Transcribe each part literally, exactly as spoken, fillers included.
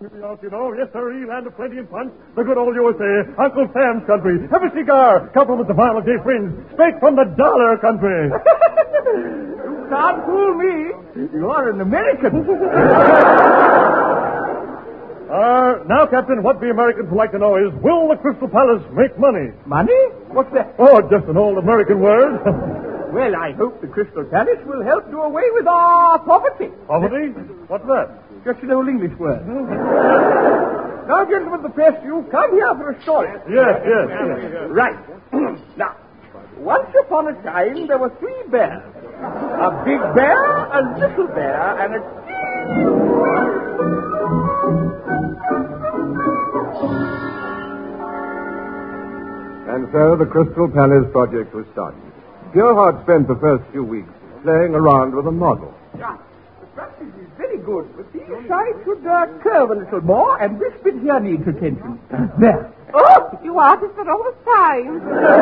Out, you know. Yes, sir, land of plenty and punch. The good old U S A. Uncle Sam's country. Have a cigar. Compliments of Violent J. Fringe. Straight from the dollar country. You can't fool me. You're an American. uh, now, Captain, what the Americans would like to know is, will the Crystal Palace make money? Money? What's that? Oh, just an old American word. Well, I hope the Crystal Palace will help do away with our poverty. Poverty? What's that? Just an old English word. Now, gentlemen of the press, you've come here for a story. Yes, yes, yes. Right. Now, once upon a time, there were three bears. A big bear, a little bear, and a... And so the Crystal Palace project was started. Gerhardt spent the first few weeks playing around with a model. Yeah, the practice is very good, but these sides should uh, curve a little more, and this bit here needs attention. There. Oh, you artists are always time.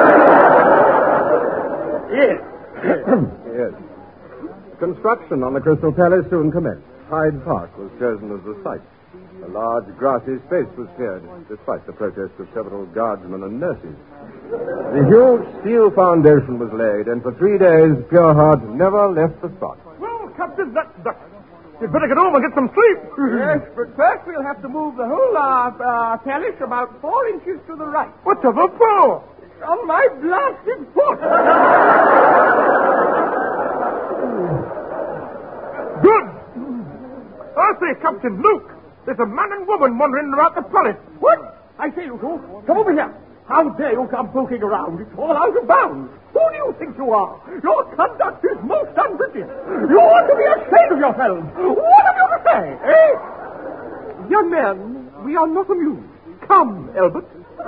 Yes. Yes. Construction on the Crystal Palace soon commenced. Hyde Park was chosen as the site. A large grassy space was cleared, despite the protests of several guardsmen and nurses. The huge steel foundation was laid, and for three days, Gerhardt never left the spot. Well, Captain, that, that, you'd better get home and get some sleep. Yes, but first we'll have to move the whole uh, uh, palace about four inches to the right. What's of a four? It's on my blasted foot. Good. I say, Captain, Luke, there's a man and woman wandering about the palace. What? I say, you two, come over here. How dare you come poking around? It's all out of bounds. Who do you think you are? Your conduct is most unbritish. You ought to be ashamed of yourselves. What have you to say, eh? Young man, we are not amused. Come, Albert.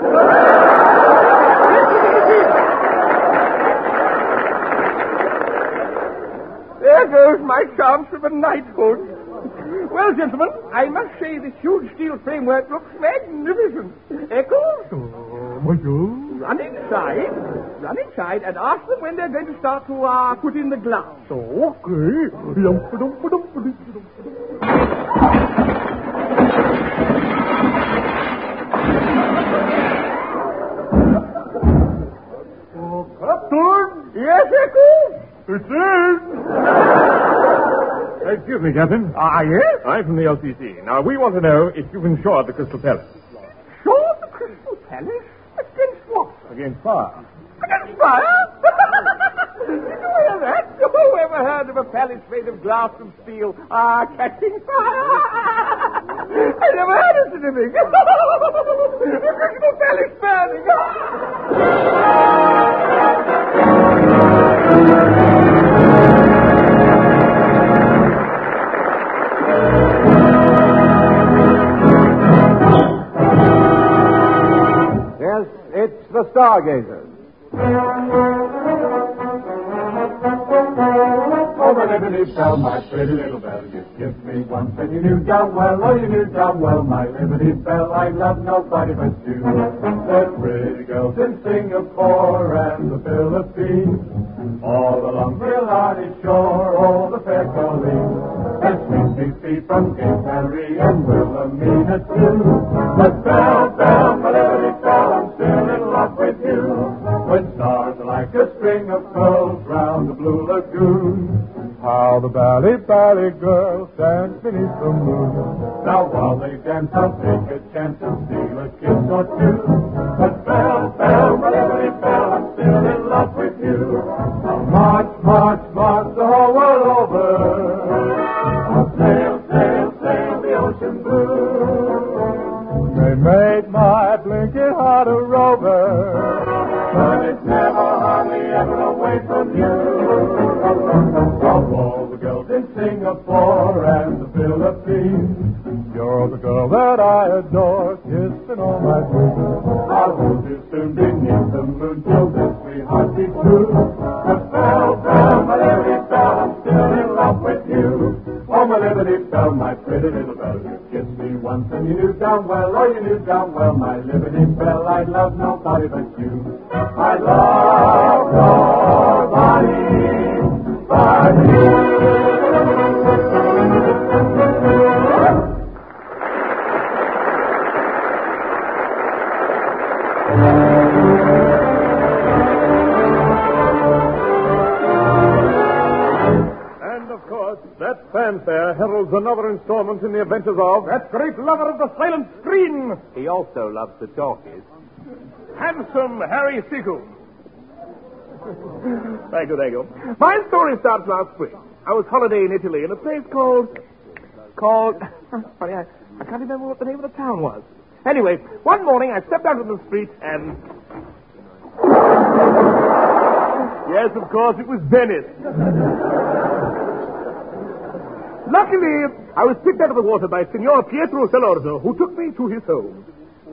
There goes my chance of a knighthood. Well, gentlemen, I must say this huge steel framework looks magnificent. Eccles? Oh, bonjour. Run inside, run inside, and ask them when they're going to start to uh, put in the glass. Okay. Oh, Captain! Yes, Eccles? It is. Excuse me, Captain. Ah, yes? I'm from the L C C. Now, we want to know if you've insured the Crystal Palace. Sure, the Crystal Palace? Against what? Against fire. Against fire? Did you hear that? Who ever heard of a palace made of glass and steel ah, catching fire? I never heard of such a thing. The Crystal Palace burning. Yes, it's the Stargazers. Oh, my liberty bell, my pretty little bell, you kissed me once and you knew damn well, oh, you knew damn well, my liberty bell, I love nobody but you. The pretty girls in Singapore and the Philippines, all along Brilani shore, all the fair colleagues, and sweet, sweet feet from Cape Henry and Wilhelmina too. But bell, bell, my liberty bell, I'm still in love with you. When stars are like a string of pearls round the blue lagoon, How the Bally Bally girls dance beneath the moon. now while they dance, I'll take a chance and steal a kiss or two. But bell, bell, my liberty bell, I'm still in love with you. Now march, march, march the whole world over. I'll sail, sail, sail the ocean blue. They made my blinking heart a rover, But it's never, hardly ever away from you. Of all the girls in Singapore and the Philippines, you're the girl that I adore, kissing all my dreams. I'll hold you soon beneath the moon till this sweetheart be true. But bell, bell, my liberty bell, I'm still in love with you. Oh, my liberty bell, my pretty little bell, you kissed me once and you knew damn well, oh, you knew damn well, my liberty bell, I love nobody but you. I love nobody but you. of course. That fanfare heralds another installment in the adventures of that great lover of the silent screen, He also loves the talkies. handsome Harry Seacombe. Thank you, thank you. My story starts last spring. I was holidaying in Italy in a place called... Called... Funny, I, I can't remember what the name of the town was. Anyway, one morning I stepped out on the street and... Yes, of course, it was Venice. Luckily, I was picked out of the water by Signor Pietro Salorzo, who took me to his home.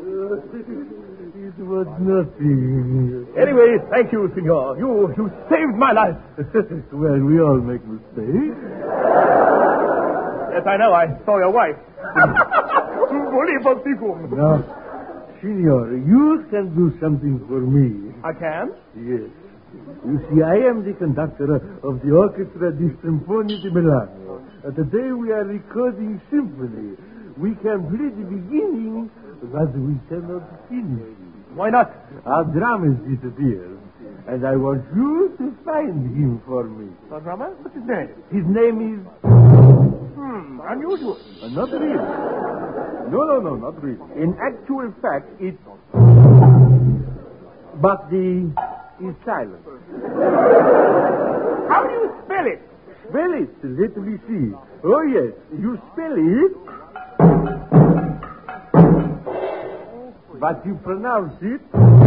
It was nothing. Anyway, thank you, Signor. You you saved my life. Well, we all make mistakes. Yes, I know. I saw your wife. Volevo sicum. Now, Signor, you can do something for me. I can? Yes. You see, I am the conductor of the Orchestra di Sinfonia di Milano. And today we are recording symphony. We can play the beginning, but we cannot finish. Why not? Our drummer disappeared, and I want you to find him for me. The drummer? What's his name? His name is... Hmm, unusual. Uh, not really. No, no, no, not really. In actual fact, it's... But the... is silent. How do you spell it? Spell it. Let me see. Oh, yes. You spell it... But you pronounce it...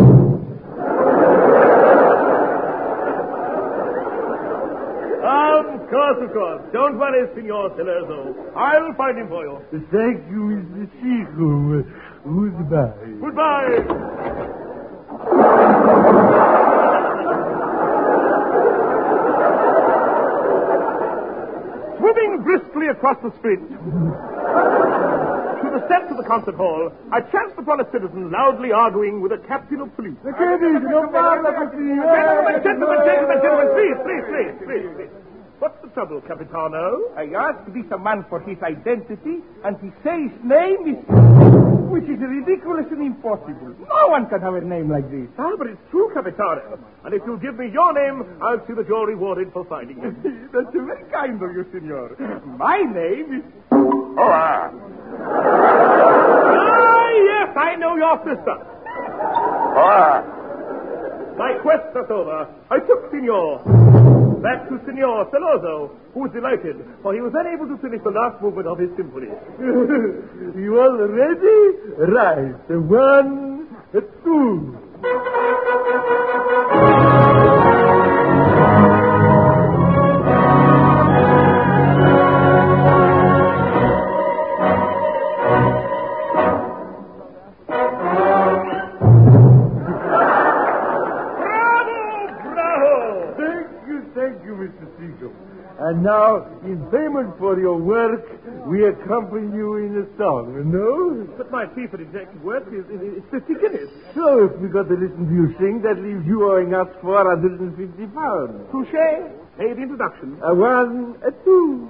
Of course, of course. Don't worry, Signor Salorzo. I'll find him for you. Thank you, Mister Seacombe. Goodbye. Goodbye. Swimming briskly across the street to the steps of the concert hall, I chanced upon a citizen loudly arguing with a captain of police. Gentlemen, Gentlemen, gentlemen, gentlemen, gentlemen, please, please, please, please, please. What's the trouble, Capitano? I asked this man for his identity, and he says his name is... Which is ridiculous and impossible. No one can have a name like this. Ah, but it's true, Capitano. And if you'll give me your name, I'll see that you're rewarded for finding it. That's very kind of you, senor. My name is... Oh, ah. Ah, yes, I know your sister. Ah. My quest was over. I took Signor back to Signor Salorzo, who was delighted, for he was unable to finish the last movement of his symphony. You all ready? Right. One, two. And now, in payment for your work, we accompany you in a song, no? But my fee for executive work is, is, is fifty guineas. So, if we got to listen to you sing, that leaves you owing us four hundred fifty pounds. Touché. Pay the introduction. A one, a two.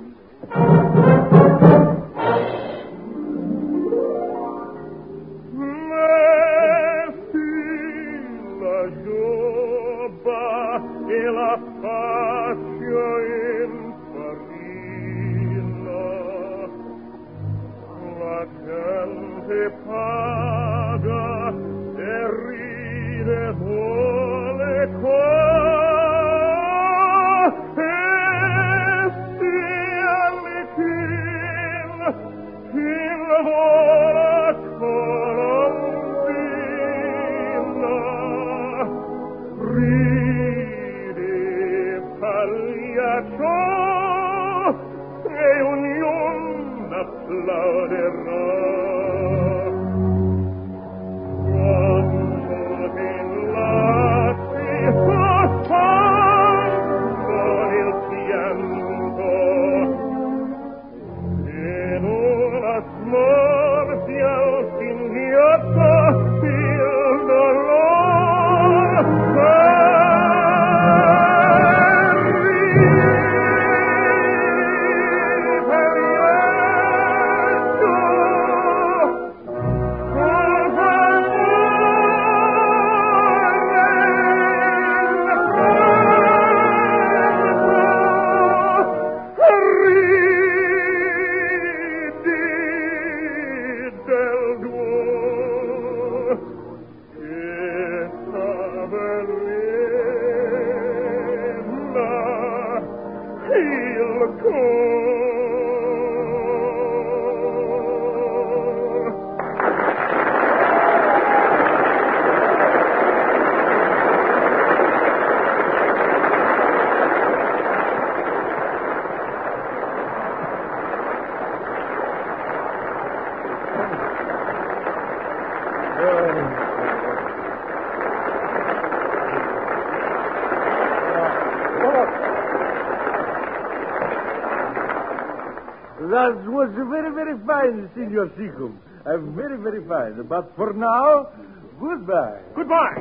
That was very, very fine, Senor Seacombe. Uh, very, very fine. But for now, goodbye. Goodbye.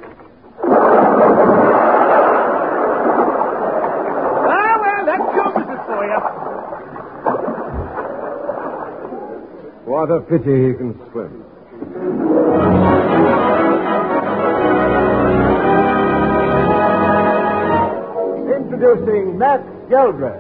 Ah, well, that's your business for you. What a pity he can swim. Introducing Max Geldred.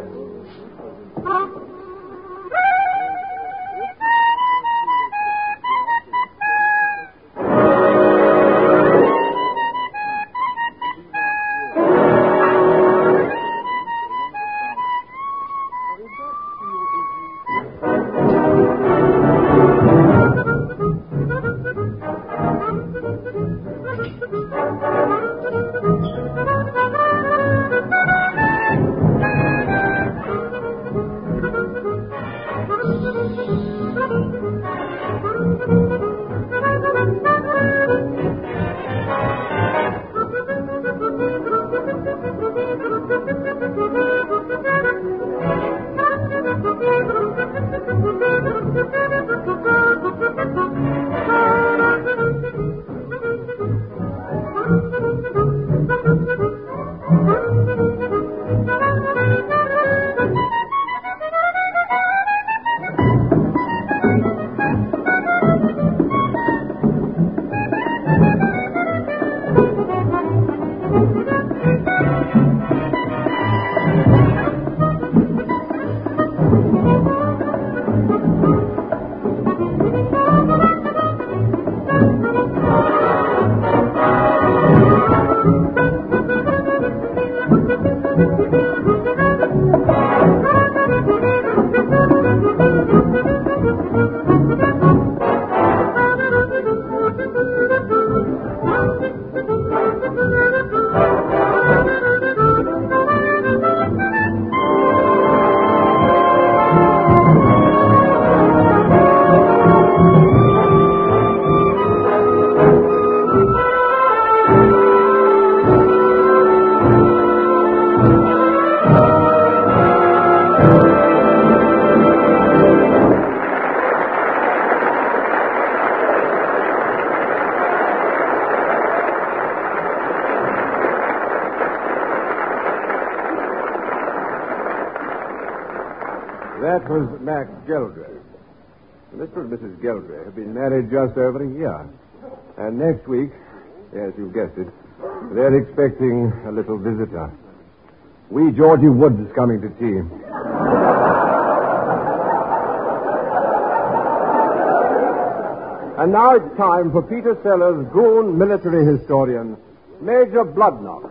That was Max Geldred. Mister and Missus Geldred have been married just over a year. And next week, yes, you guessed it, they're expecting a little visitor. Wee Georgie Woods is coming to tea. And now it's time for Peter Sellers' goon military historian, Major Bloodknock.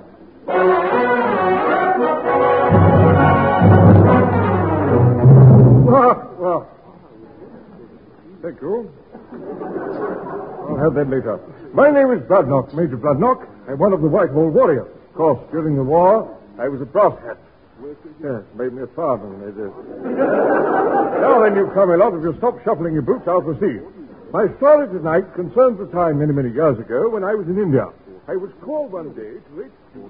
Well, well. Thank you. I'll have that later. My name is Bloodknock, Major Bloodknock. I'm one of the Whitehall Warriors. Of course, during the war, I was a brass hat. Yes, made me a sergeant, they did. Now then, you Camelot, if you stop shuffling your boots, I'll proceed. My story tonight concerns a time many, many years ago when I was in India. I was called one day to H Q.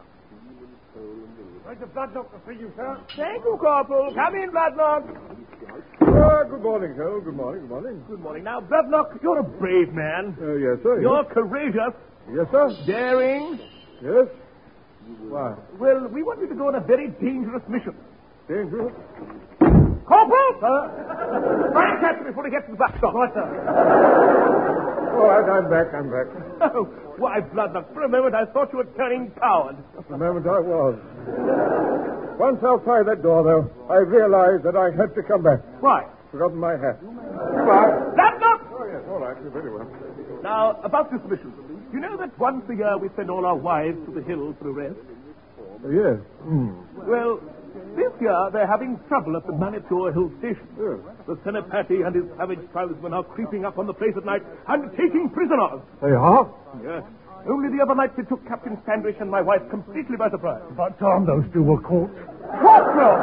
Major Bloodknock to see you, sir. Thank you, Corporal. Come in, Bloodknock. Ah, good morning, sir. Good morning, good morning. Good morning. Now, Bloodknock, you're a brave man. Uh, yes, sir. You're yes. courageous. Yes, sir. Daring. Yes. Why? Well, we want you to go on a very dangerous mission. Dangerous? Corporal! Sir? Try and catch him before he gets to the back stop. What, sir? All right, I'm back, I'm back. Oh, why, Bloodknock, for a moment I thought you were turning coward. Just a moment I was. Once outside that door, though, I realized that I had to come back. Why? Forgotten my hat. Goodbye. Bloodknock! Oh, yes, all right, very well. Now, about this mission. You know that once a year we send all our wives to the hills for a rest? Uh, yes. Hmm. Well, this year they're having trouble at the Manipur Hill Station. Yes. The Senapati and his savage tribesmen are creeping up on the place at night and taking prisoners. They are? Yes. Only the other night they took Captain Standish and my wife completely by surprise. But Tom, those two were caught. Corporal!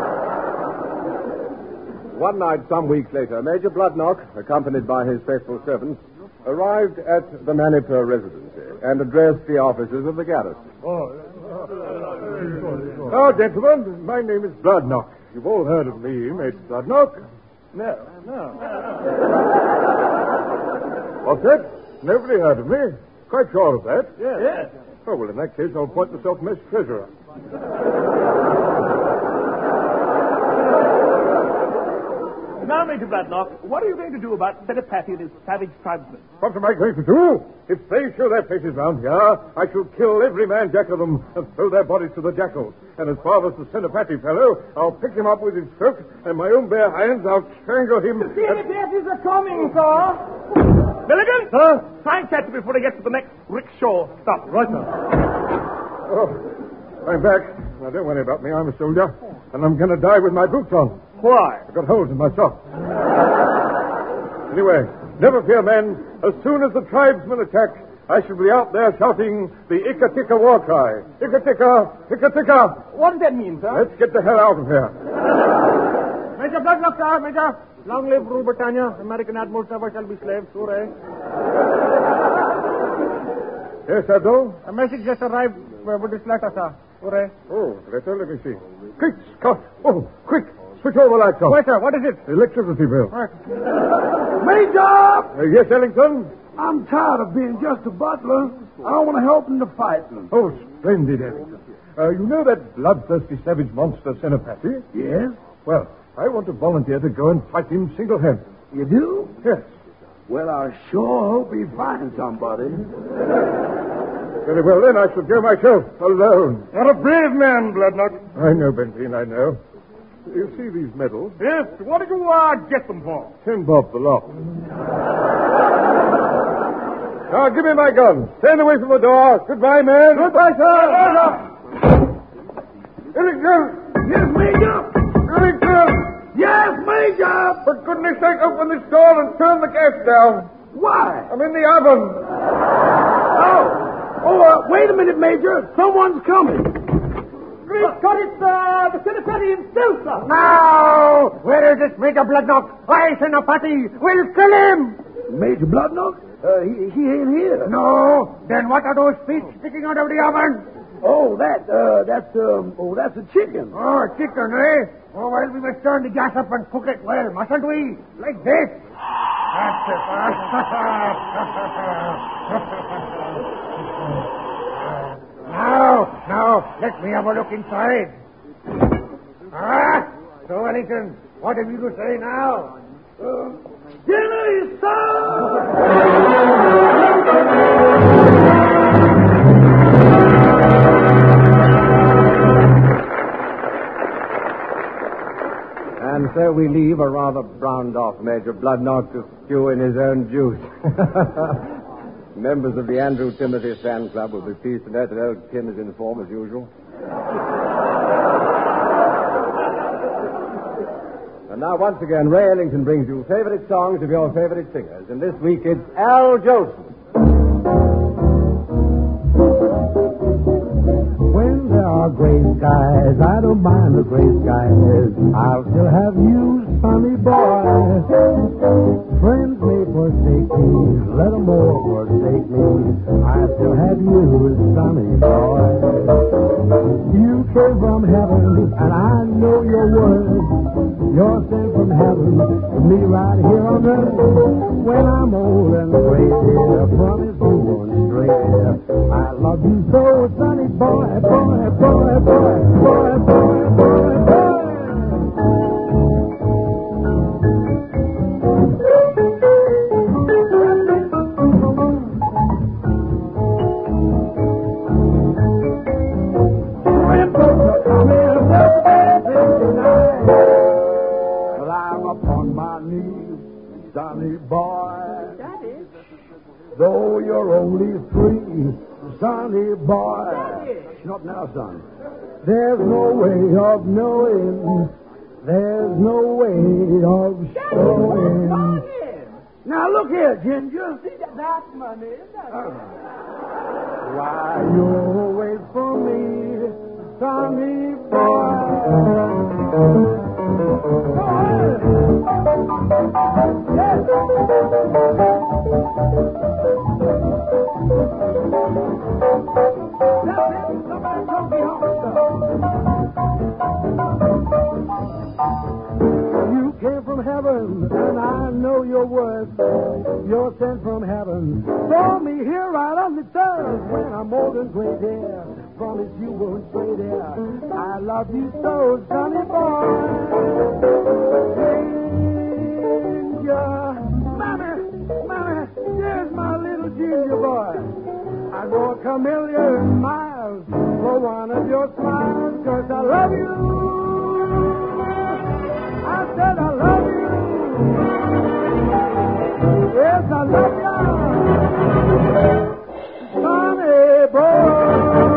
One night, some weeks later, Major Bloodknock, accompanied by his faithful servants, arrived at the Manipur residency and addressed the officers of the garrison. Oh, oh, gentlemen, my name is Bloodknock. You've all heard of me, Major Bloodnock. No, no. What's that? Nobody heard of me? Quite sure of that? Yes. yes. Oh, well, in that case, I'll appoint myself mess treasurer. Now, Major Bloodnock, what are you going to do about Senapati and his savage tribesmen? What am I going to do? If they show their faces round here, I shall kill every man jack of them and throw their bodies to the jackals. And as far as the Senapati fellow, I'll pick him up with his stroke, and my own bare hands, I'll strangle him. The Senapatis are coming, sir. Milligan? Sir? Try and catch him before he gets to the next rickshaw stop. Right, sir. Oh, I'm back. Now, don't worry about me. I'm a soldier, and I'm going to die with my boots on. Why? I've got holes in my socks. Anyway, never fear, men. As soon as the tribesmen attack, I shall be out there shouting the Ikatika war cry. Ikatika, Ikatika. What does that mean, sir? Let's get the hell out of here. Major Bloodnock, sir, Major. Long live Rule Britannia. American admirals never shall be slaves. Hooray. Yes, Abdul? A message just arrived with this letter, sir. Hooray. Oh, letter, let me see. Quick, Scott. Oh, quick. Switch all the lights off. Wait, sir, what is it? The electricity bill. Right. Major! Uh, yes, Ellington? I'm tired of being just a butler. I want to help in the fighting. Oh, splendid, Ellington. Uh, you know that bloodthirsty savage monster, Senapati? Yes? Well, I want to volunteer to go and fight him single-handed. You do? Yes. Well, I sure hope he finds somebody. Very well, then, I shall go myself, alone. You're a brave man, Bloodnock. I know, Benteen, I know. You see these medals? Yes, what did you uh, get them for? Ten bob the lot. Now, give me my gun. Stand away from the door. Goodbye, man. Goodbye, sir. Ellington! Yes, Major! Ellington! Yes, Major! For goodness sake, open this door and turn the gas down. Why? I'm in the oven. Oh, oh uh, wait a minute, Major. Someone's coming. Great Scott, it's uh, the Senapati himself, sir. Now! Where is this Major Bloodnock? Why, Senapati? We'll kill him! Major Bloodnock? Uh, he, he ain't here. No. Then what are those feet sticking out of the oven? Oh, that, uh, that's, um, oh, that's a chicken. Oh, chicken, eh? Oh, well, we must turn the gas up and cook it well, mustn't we? Like this. That's it. Now, now, let me have a look inside. Ah, so, Ellington, what have you to say now? Uh, dinner is served! And so we leave a rather browned-off Major Bloodnock to stew in his own juice. Members of the Andrew Timothy Fan Club will be pleased to know that old Tim is in form as usual. And now, once again, Ray Ellington brings you favorite songs of your favorite singers. And this week it's Al Jolson. When there are gray skies, I don't mind the gray skies. I'll still have you, sunny boy. Friends may forsake me, let them all forsake me. I still have you, sunny boy. You came from heaven, and I know your word. You're sent from heaven to me right here on earth. When I'm old and gray, dear, promise you won't stray, dear. I love you so, sunny boy, boy, boy, boy, boy, boy, boy, boy. When folks are coming up tonight, well, I'm upon my knees, sunny boy. Daddy? Though you're only three, sunny boy. Not now, son. There's no way of knowing. There's no way of showing. Now, look here, Ginger. See, that, that's money. That's Uh, why you wait for me, sunny boy? Go ahead. Yes. That's it. Somebody told me how to stop. from heaven, and I know your worth. You're sent from heaven. Saw me here right on the turf when I'm old and gray there. Promise you won't stay there. I love you so, sonny boy. Ginger, mommy, mommy, there's my little ginger boy. I'd walk a million miles for one of your smiles, 'cause I love you. I said I love you. Yes, I love you. Sonny boy.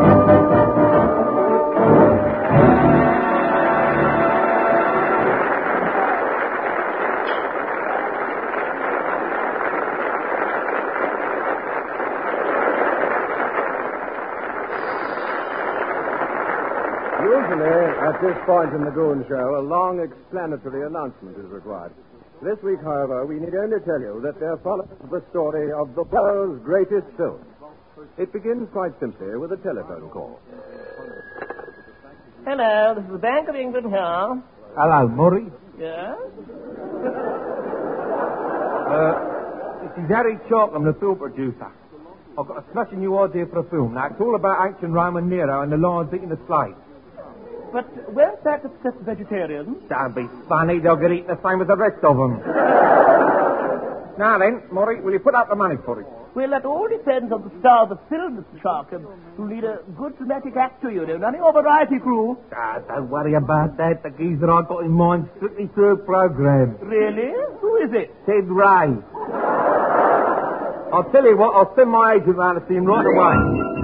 At this point in the Goon Show, a long explanatory announcement is required. This week, however, we need only tell you that there follows the story of the world's greatest film. It begins quite simply with a telephone call. Hello, this is the Bank of England here. Hello, Murray. Yes? Uh, this is Harry Chalk. I'm the film producer. I've got a smashing new idea for a film. Now, it's all about ancient Roman Nero and the lions eating the slaves. But won't that upset the vegetarians? Don't be funny. They'll get eaten the same as the rest of them. Now then, Murray, will you put up the money for it? Well, that all depends on the star of the film, Mister Sharkham. You'll need a good dramatic actor, you know, none of your variety crew. Ah, don't worry about that. The geezer I've got in mind strictly through a program. Really? Who is it? Ted Ray. I'll tell you what, I'll send my agent round to see him right away.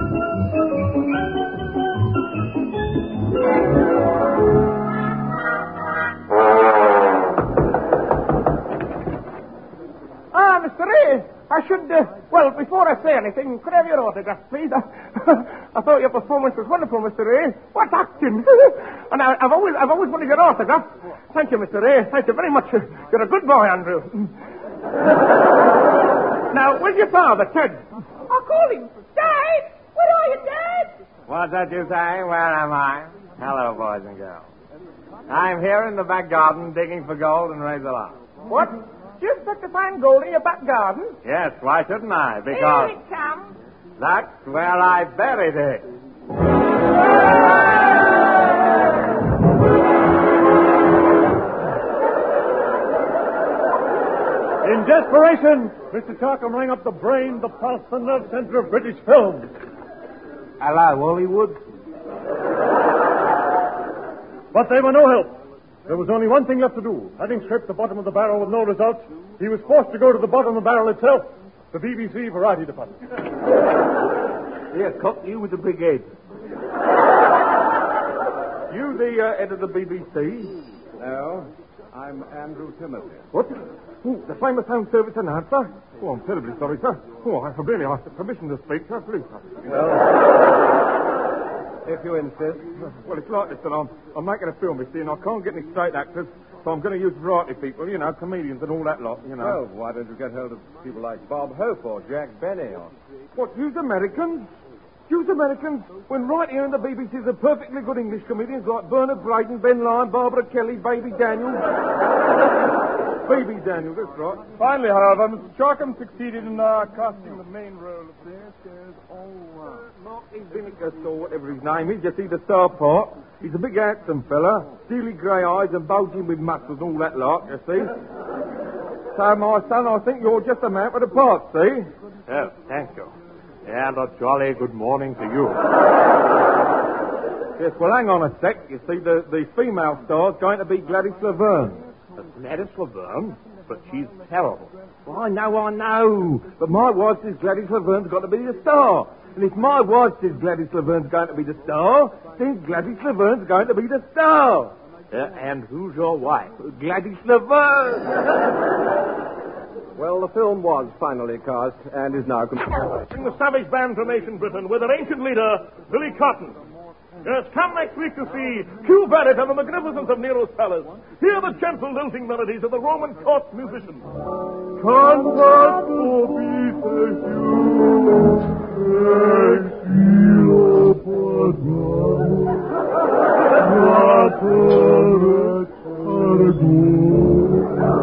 Ah, Mister Ray, I should, uh, well, before I say anything, could I have your autograph, please? I, I thought your performance was wonderful, Mister Ray. What acting! And I, I've always, I've always wanted your autograph. Thank you, Mister Ray. Thank you very much. You're a good boy, Andrew. Now, where's your father, Ted? I'll call him. Dad! Where are you, Dad? What's that you say? Where am I? Hello, boys and girls. I'm here in the back garden digging for gold and razor lock. What? You expect to find gold in your back garden? Yes, why shouldn't I? Because Here it comes. that's where I buried it. In desperation, Mister Charkham rang up the brain, the pulse, and nerve center of British film. Hello, Hollywood. But they were no help. There was only one thing left to do. Having scraped the bottom of the barrel with no results, he was forced to go to the bottom of the barrel itself, the B B C Variety Department. Here, Cock, you with the big head. You the uh, head of the B B C? No, I'm Andrew Timothy. What? Oh, the famous home service announcer? Oh, I'm terribly sorry, sir. Oh, I really asked permission to speak, sir. Please, sir. Well, if you insist. Well, it's like this, that I'm, I'm making a film, you see, and I can't get any straight actors, so I'm going to use variety people, you know, comedians and all that lot, you know. Well, why don't you get hold of people like Bob Hope or Jack Benny or... What, use Americans? Use Americans? When right here in the B B C there's perfectly good English comedians like Bernard Brayton, Ben Lyon, Barbara Kelly, Baby Daniels. Baby Daniels, that's right. Finally, however, Mister Charkham succeeded in uh, casting the main role of this. There's all right. Marky Vinegar, or whatever his name is, you see the star part. He's a big handsome fella, steely grey eyes and bulging with muscles and all that lot, you see. So, my son, I think you're just a man for the part, see? Oh, thank you. And a jolly good morning to you. Yes, well, hang on a sec. You see, the, the female star's going to be Gladys Laverne. Gladys Laverne? But she's terrible. Well, I know, I know. But my wife says Gladys Laverne's got to be the star. And if my wife says Gladys Laverne's going to be the star, then Gladys Laverne's going to be the star. Uh, and who's your wife? Gladys Laverne. Well, the film was finally cast and is now complete. Bring the savage band from ancient Britain with their ancient leader, Billy Cotton. Yes, come next week to see Q Barrett and the magnificence of Nero's palace. Hear the gentle lilting melodies of the Roman court musicians. Cantat vobis exilo quadram,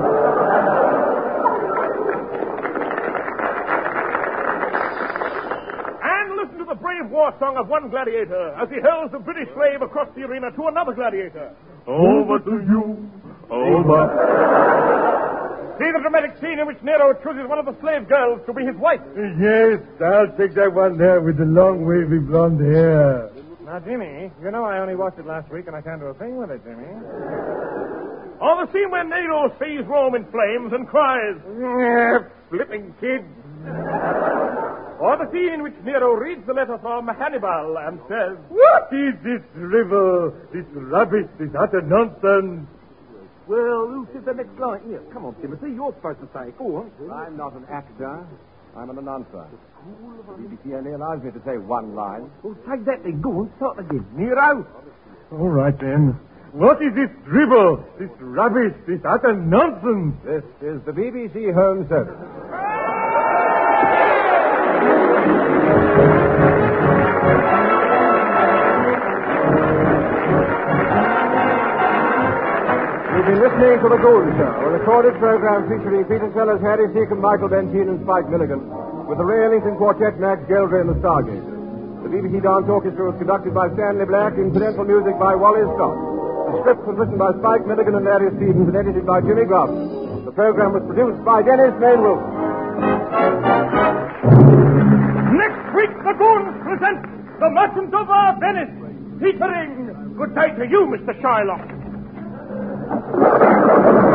song of one gladiator as he hurls the British slave across the arena to another gladiator. Over to you. Over. See the dramatic scene in which Nero chooses one of the slave girls to be his wife. Yes, I'll take that one there with the long, wavy blonde hair. Now, Jimmy, you know I only watched it last week and I can't do a thing with it, Jimmy. Or the scene when Nero sees Rome in flames and cries, flipping kid. Or the scene in which Nero reads the letter from Hannibal and says, What is this drivel, this rubbish, this utter nonsense? Well, who said the next line? Here, come on, Timothy. You're supposed to say it. Go on. I'm not an actor. I'm an announcer. The B B C only allows me to say one line. Well, take that then. Go on. Start again. Nero. All right, then. What is this drivel, this rubbish, this utter nonsense? This is the B B C Home Service. You've been listening to The Gould Show, a recorded program featuring Peter Sellers, Harry Seacombe, Michael Bentine, and Spike Milligan, with the Ray Ellington Quartet, Max Geldry, and the Stargates. The B B C Dance Orchestra was conducted by Stanley Black, incidental music by Wally Scott. The script was written by Spike Milligan and Larry Stevens and edited by Jimmy Grafton. The program was produced by Dennis Mainroot. Next week, the Goons present The Merchant of uh, Venice, featuring Good Day to You, Mister Shylock.